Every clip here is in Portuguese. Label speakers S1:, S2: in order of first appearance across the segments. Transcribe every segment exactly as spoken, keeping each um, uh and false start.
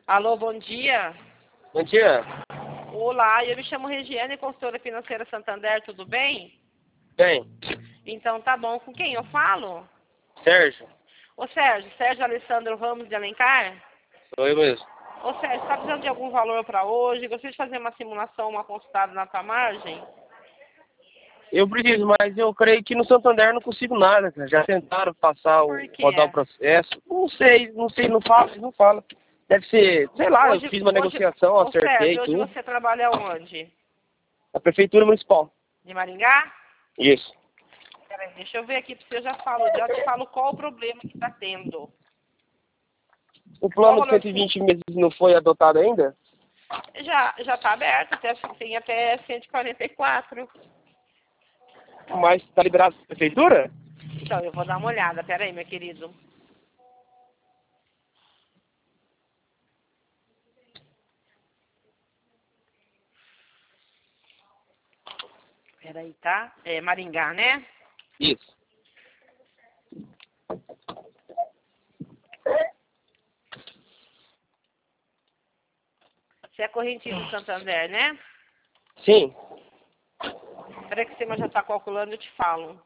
S1: Alô, bom dia.
S2: Bom dia.
S1: Olá, eu me chamo Regiane, consultora financeira Santander, tudo bem?
S2: Bem,
S1: Então tá bom. Com quem eu falo?
S2: Sérgio,
S1: Ô Sérgio, Sérgio Alessandro Ramos de Alencar?
S2: sou eu mesmo.
S1: Ô Sérgio, tá precisando de algum valor para hoje? Gostaria de fazer uma simulação, uma consultada na tua margem?
S2: Eu preciso, mas eu creio que no Santander não consigo nada, cara. Já tentaram passar o,
S1: Por quê?
S2: rodar o processo. Não sei, não sei, não fala, não fala. Deve ser, sei lá,
S1: Hoje,
S2: eu fiz uma
S1: hoje,
S2: negociação,
S1: ô
S2: acertei
S1: Sérgio, hoje
S2: tudo.
S1: você trabalha onde?
S2: A Prefeitura Municipal.
S1: De Maringá?
S2: Isso.
S1: Peraí, deixa eu ver aqui pra você, eu já falo, já te falo qual o problema que tá tendo.
S2: O
S1: Qual o
S2: plano de
S1: valor?
S2: cento e vinte meses não foi adotado ainda?
S1: Já, já tá aberto, até, tem até cento e quarenta e quatro.
S2: Mas tá liberado a Prefeitura?
S1: Então, eu vou dar uma olhada. Pera aí, meu querido. Pera aí, tá? É Maringá, né?
S2: Isso.
S1: Você é correntino do Santander, né?
S2: Sim.
S1: Peraí que você já tá calculando, eu te falo.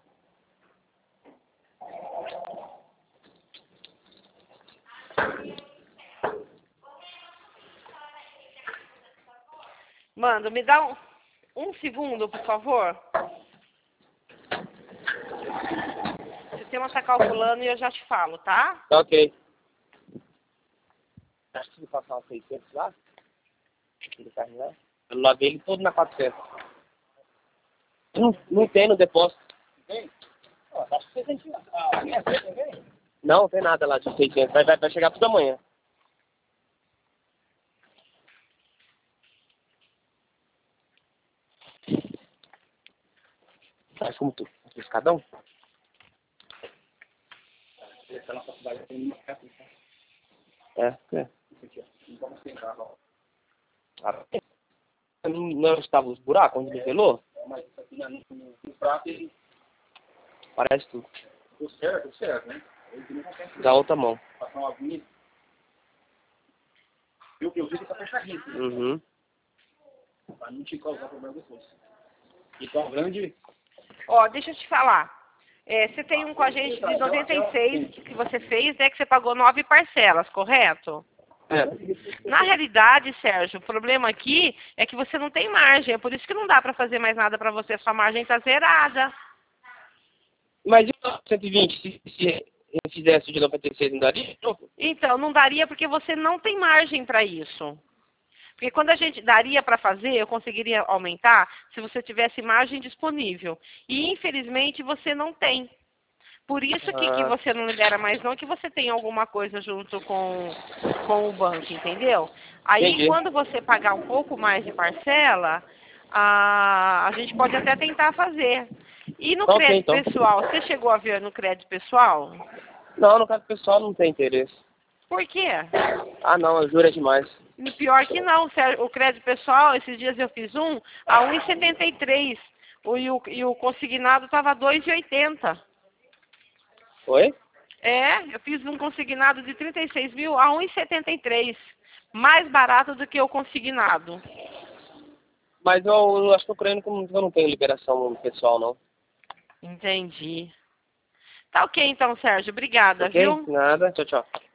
S1: Mano, me dá um, um segundo, por favor. O sistema tá calculando e eu já te falo, tá?
S2: Tá ok. Acho que se passar os seiscentos lá, aquele carro lá, eu lavei ele todo na quatrocentos. Não, não tem no depósito.
S3: Tem? Ó, tá seiscentos. Ah, minha vez também?
S2: Não, não tem nada lá de seiscentos. Vai, vai, vai chegar tudo amanhã. Faz como tu. Escadão?
S3: Essa na faculdade tem uma capa, tá?
S2: É, é.
S3: Isso aqui, ó. Não vamos sentar, ó.
S2: Ah, não, não estava os buracos onde nivelou?
S3: Mas isso aqui no, no, no prato ele
S2: Parece tudo.
S3: deu certo, deu certo, né? Ele não consegue
S2: Da outra mão.
S3: passar uma aguinha. E o que eu vi que tá fechadinho, né?
S2: Uhum.
S3: Pra não te causar problema depois. E tão grande.
S1: Ó, deixa eu te falar. É, você tem um com a gente de noventa e seis que você fez, né? Que você pagou nove parcelas, correto?
S2: É.
S1: Na realidade, Sérgio, o problema aqui é que você não tem margem. É por isso que não dá pra fazer mais nada pra você. Sua margem tá zerada.
S2: Mas e o cento e vinte, se, se eu fizesse o de noventa e seis, não daria?
S1: Então, não daria porque você não tem margem pra isso. Porque quando a gente daria para fazer, eu conseguiria aumentar se você tivesse margem disponível. E infelizmente você não tem. Por isso que, que
S2: Ah,
S1: você não libera mais não, que você tem alguma coisa junto com, com o banco, entendeu? Aí
S2: entendi.
S1: quando você pagar um pouco mais de parcela, a, a gente pode até tentar fazer. E no
S2: Tá ok,
S1: crédito
S2: então.
S1: pessoal, você chegou a ver no crédito pessoal?
S2: Não, no caso pessoal não tem interesse.
S1: Por quê?
S2: Ah, não, eu juro é demais.
S1: Pior que não, o crédito pessoal, esses dias eu fiz um a um e setenta e três o, e, o, e o consignado estava a dois e oitenta.
S2: Oi?
S1: É, eu fiz um consignado de trinta e seis mil a um e setenta e três, mais barato do que o consignado.
S2: Mas eu, eu acho que eu creio que eu não tenho liberação pessoal, não.
S1: Entendi. Tá ok então, Sérgio, obrigada,
S2: Ok?
S1: viu?
S2: Nada. Tchau, tchau.